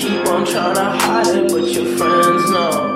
keep on trying to hide it, but your friends know.